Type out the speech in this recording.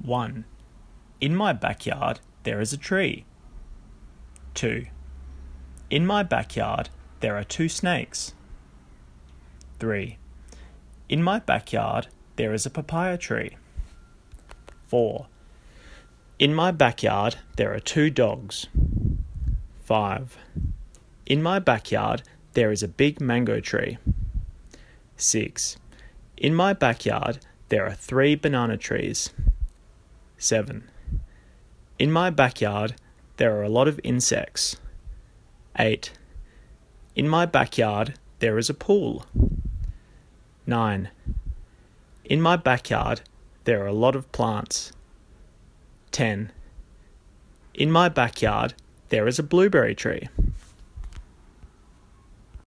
1. In my backyard, there is a tree. 2. In my backyard, there are 2 snakes. 3. In my backyard, there is a papaya tree. 4. In my backyard, there are 2 dogs. 5. In my backyard, there is a big mango tree. 6. In my backyard, there are 3 banana trees. 7. In my backyard, there are a lot of insects. 8. In my backyard, there is a pool. 9. In my backyard, there are a lot of plants. 10. In my backyard, there is a blueberry tree.